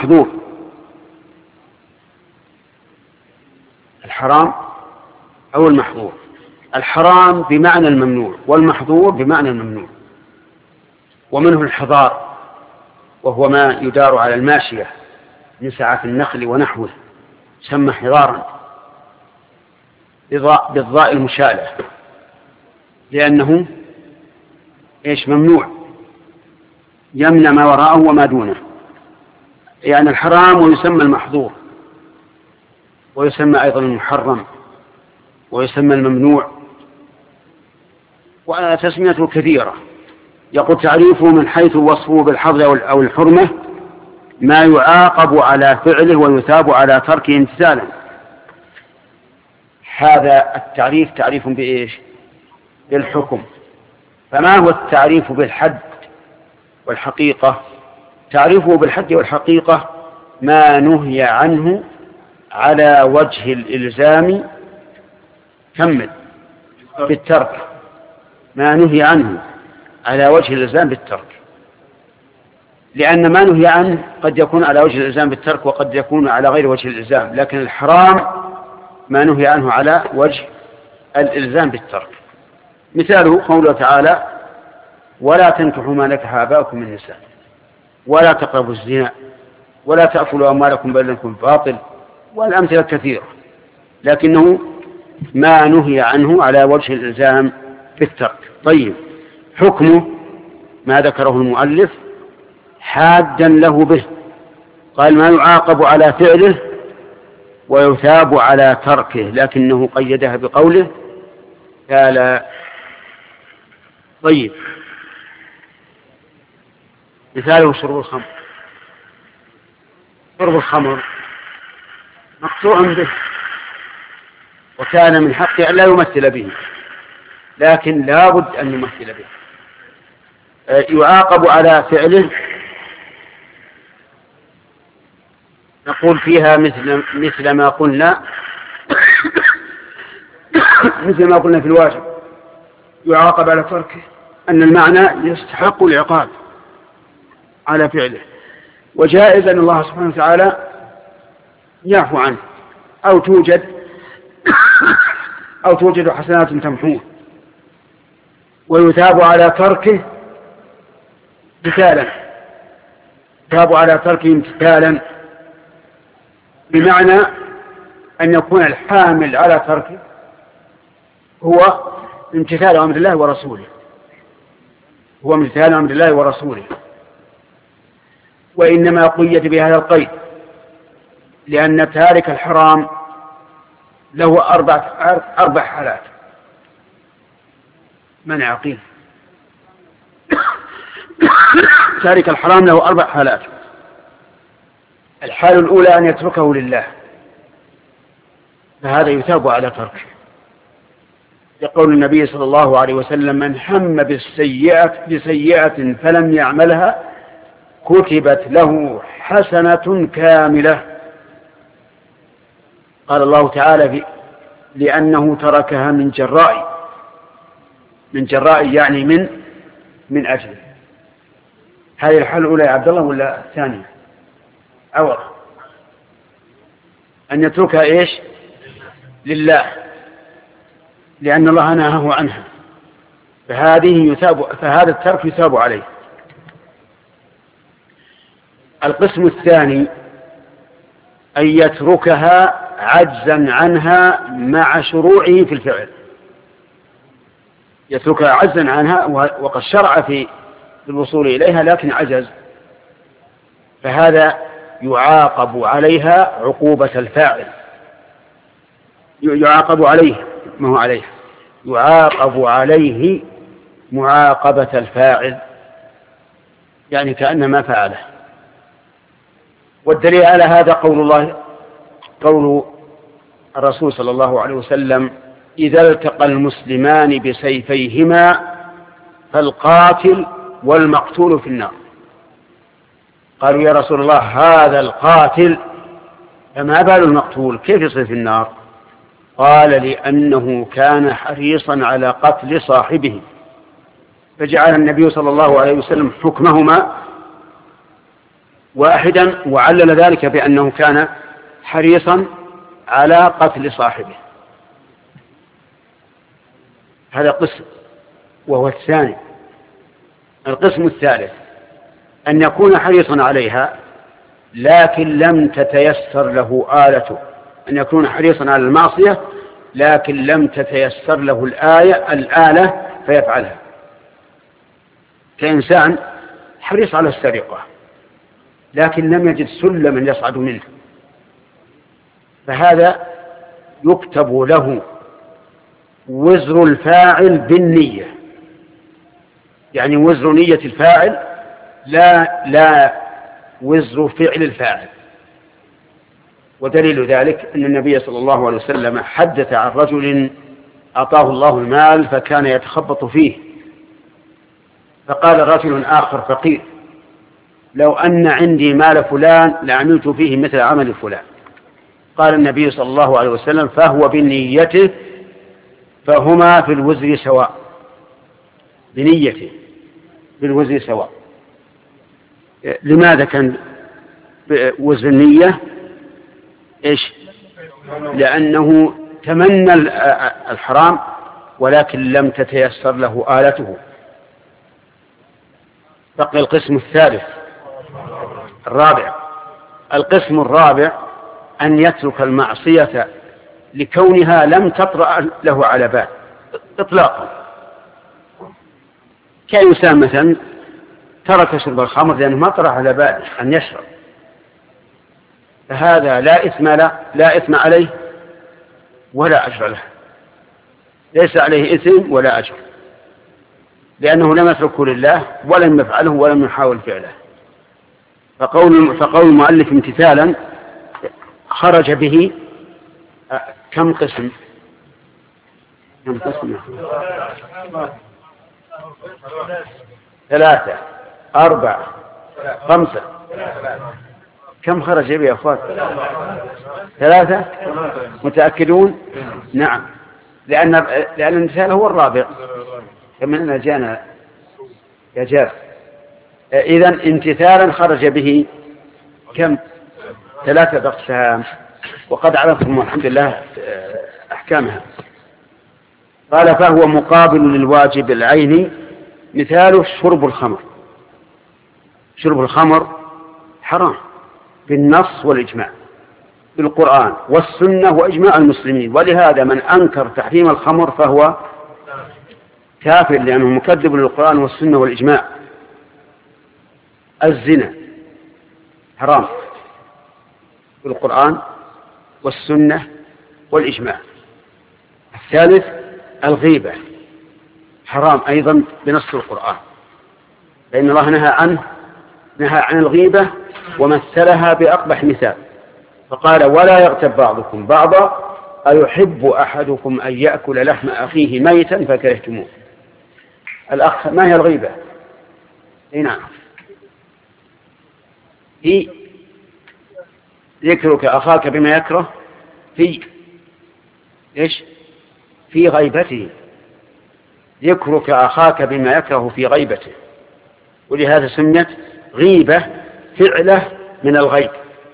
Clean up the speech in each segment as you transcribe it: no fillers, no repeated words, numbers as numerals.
والمحظور. الحرام أو المحظور. الحرام بمعنى الممنوع، والمحظور بمعنى الممنوع. ومنه الحضار، وهو ما يدار على الماشية من سعة النخل ونحوه، سمى حضارا بالضاء المشالة، لأنه ممنوع، يمنع ما وراءه وما دونه. يعني الحرام ويسمى المحظور، ويسمى أيضا المحرم، ويسمى الممنوع، وتسميته كثيرة. يقول تعريفه من حيث وصفه بالحظ أو الحرمة ما يعاقب على فعله ويثاب على تركه امتثالا. هذا التعريف تعريف بإيش؟ بالحكم. فما هو التعريف بالحد والحقيقة؟ تعريفه بالحد والحقيقة ما نهي عنه على وجه الإلزام كمل بالترك، ما نهي عنه على وجه الإلزام بالترك، لأن ما نهي عنه قد يكون على وجه الإلزام بالترك وقد يكون على غير وجه الإلزام، لكن الحرام ما نهي عنه على وجه الإلزام بالترك. مثاله قوله تعالى ولا تنكحوا ما نكح آباؤكم من النساء، ولا تقربوا الزنا، ولا تأكلوا أموالكم بينكم بالباطل، والأمثلة كثيرة، لكنه ما نهي عنه على وجه الإلزام بالترك. طيب، حكمه ما ذكره المؤلف حادا له به، قال ما يعاقب على فعله ويثاب على تركه، لكنه قيدها بقوله قال. طيب، مثاله شرب الخمر. شرب الخمر مقطوع به، وكان من حقه أن لا يمثل به، لكن لا بد أن يمثل به. يعاقب على فعله، نقول فيها مثل ما قلنا مثل ما قلنا في الواجب يعاقب على تركه، أن المعنى يستحق العقاب على فعله، وجائز أن الله سبحانه وتعالى يعفو عنه أو توجد حسنات تمحوه، ويثاب على تركه امتثالا. يثاب على تركه امتثالا بمعنى أن يكون الحامل على تركه هو امتثال أمر الله ورسوله، هو امتثال أمر الله ورسوله. وإنما قيد بهذا القيد لأن تارك الحرام له أربع حالات. من عقيل تارك الحرام له 4 حالات. الحالة الأولى أن يتركه لله، فهذا يثاب على تركه، يقول النبي صلى الله عليه وسلم من هم بسيئة فلم يعملها كتبت له حسنة كاملة. قال الله تعالى لأنه تركها من جراء يعني من أجل. هذه الحالة الأولى يا عبد الله ولا الثانية؟ أول أن يتركها إيش؟ لله، لأن الله نهاه عنها، فهذا الترك يثاب عليه. القسم الثاني أن يتركها عجزا عنها مع شروعه في الفعل، يتركها عجزا عنها وقد شرع في الوصول إليها لكن عجز، فهذا يعاقب عليها عقوبة الفاعل، يعاقب عليه ما هو عليه، يعاقب عليه معاقبة الفاعل، يعني كأنما فعله. والدليل على هذا قول الرسول صلى الله عليه وسلم إذا التقى المسلمان بسيفيهما فالقاتل والمقتول في النار. قالوا يا رسول الله هذا القاتل فما بال المقتول كيف يصير في النار؟ قال لأنه كان حريصا على قتل صاحبه، فجعل النبي صلى الله عليه وسلم حكمهما واحدا، وعلل ذلك بأنه كان حريصا على قتل صاحبه. هذا قسم. وهو الثاني. القسم الثالث أن يكون حريصا عليها لكن لم تتيسر له آلته، أن يكون حريصا على المعصية لكن لم تتيسر له الآلة فيفعلها، كإنسان حريص على السرقة لكن لم يجد سلما يصعد منه، فهذا يكتب له وزر الفاعل بالنية، يعني وزر نية الفاعل لا وزر فعل الفاعل. ودليل ذلك أن النبي صلى الله عليه وسلم حدث عن رجل أعطاه الله المال فكان يتخبط فيه، فقال رجل آخر فقير: لو أن عندي مال فلان لعملت فيه مثل عمل فلان. قال النبي صلى الله عليه وسلم: فهو بنيته فهما في الوزر سواء، بنيته بالوزر سواء. لماذا كان وزر النية؟ إيش؟ لأنه تمنى الحرام ولكن لم تتيسر له آلته. بقي القسم الثالث الرابع. القسم الرابع أن يترك المعصية لكونها لم تطرأ له على بال إطلاقا، كإنسان مثلا ترك شرب الخمر لأنه ما طرأ على باله أن يشرب، فهذا لا إثم عليه ولا أجر له، ليس عليه إثم ولا أجر، لأنه لم يتركه لله ولم يفعله ولم يحاول فعله. فقول المؤلف امتثالا خرج به كم قسم؟ 3 4 5. كم خرج به يا أخوات؟ 3. متأكدون؟ نعم، لأن المثال هو الرابع كما أننا جانا يا جار. إذن امتثالا خرج به كم؟ 3 أقسام، وقد عرفتم الحمد لله أحكامها. قال: فهو مقابل للواجب العيني، مثاله شرب الخمر. شرب الخمر حرام بالنص والإجماع، بالقرآن والسنة وإجماع المسلمين، ولهذا من أنكر تحريم الخمر فهو كافر لأنه مكذب للقرآن والسنة والإجماع. الزنا حرام بالقرآن والسنة والإجماع. الثالث الغيبة حرام أيضا بنص القرآن، لأن الله نهى عن الغيبة ومثلها بأقبح مثال، فقال: ولا يغتب بعضكم بعضا أيحب أحدكم أن يأكل لحم أخيه ميتا فكرهتموه. الأخ ما هي الغيبة؟ نعم، في ذكرك أخاك بما يكره في غيبته، ذكرك أخاك بما يكره في غيبته، ولهذا سميت غيبة فعلة من الغيب،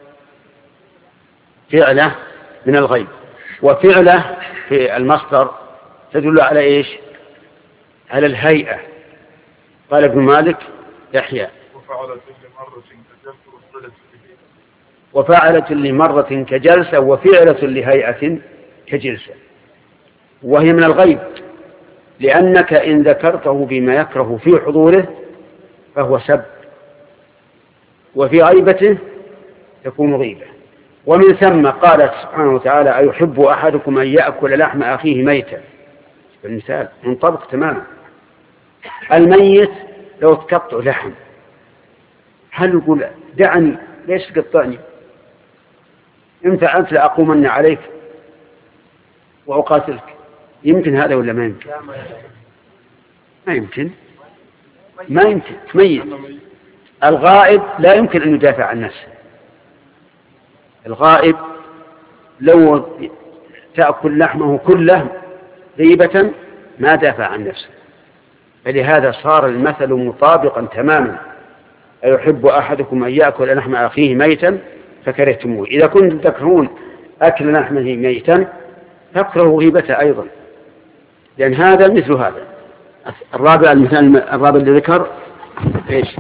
فعلة من الغيب. وفعلة في المصدر تدل على إيش؟ على الهيئة. قال ابن مالك يحيى: وفعلة لمرة كجلسة وفعلة لهيئة كجلسة، وهي من الغيب، لأنك إن ذكرته بما يكره في حضوره فهو سب، وفي غيبته تكون غيبة. ومن ثم قال سبحانه وتعالى: أيحب أحدكم أن يأكل لحم أخيه ميتا. المثال منطبق تماما. الميت لو تقطع لحم هل يقول: دعني ليش تقطعني؟ إن فعلت لأقومن عليك وأقاتلك. يمكن هذا ولا ما يمكن؟ ما يمكن. ميت. الغائب لا يمكن أن يدافع عن نفسه. الغائب لو تأكل لحمه كله غيبة ما دافع عن نفسه، فلهذا صار المثل مطابقا تماما. أيحب أحدكم أن يأكل لحم أخيه ميتا فكرهتموه. إذا كنتم تكرهون أكل لحمه ميتا فاكرهوا غيبته أيضا، لأن هذا مثل هذا. الرابع، المثال الرابع اللي ذكر إيش؟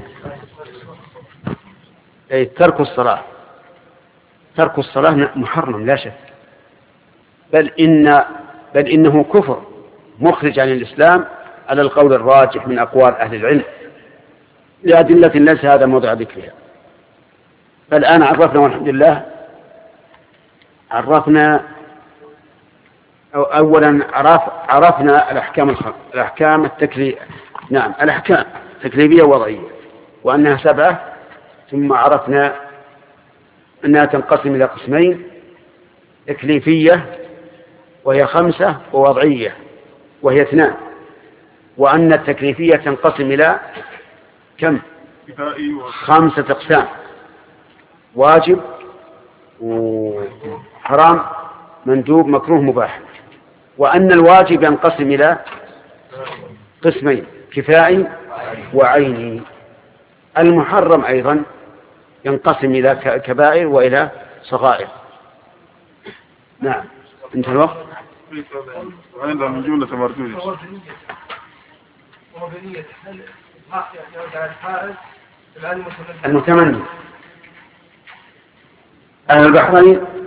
أي ترك الصلاة. ترك الصلاة محرم لا شك، بل إنه كفر مخرج عن الإسلام على القول الراجح من أقوال أهل العلم لأدلة ليس هذا موضع ذكرها. فالآن عرفنا والحمد لله، أولا عرفنا الأحكام الأحكام التكليفية ووضعية وأنها 7، ثم عرفنا أنها تنقسم إلى قسمين: تكليفية وهي 5، ووضعية وهي 2، وأن التكليفية تنقسم إلى كم؟ 5 أقسام: واجب وحرام مندوب مكروه مباح. وأن الواجب ينقسم إلى قسمين: كفائي وعيني. المحرم أيضا ينقسم إلى كبائر وإلى صغائر. نعم، انتهى الوقت. وعندها من جملة مردود المتمني. أهل البحرين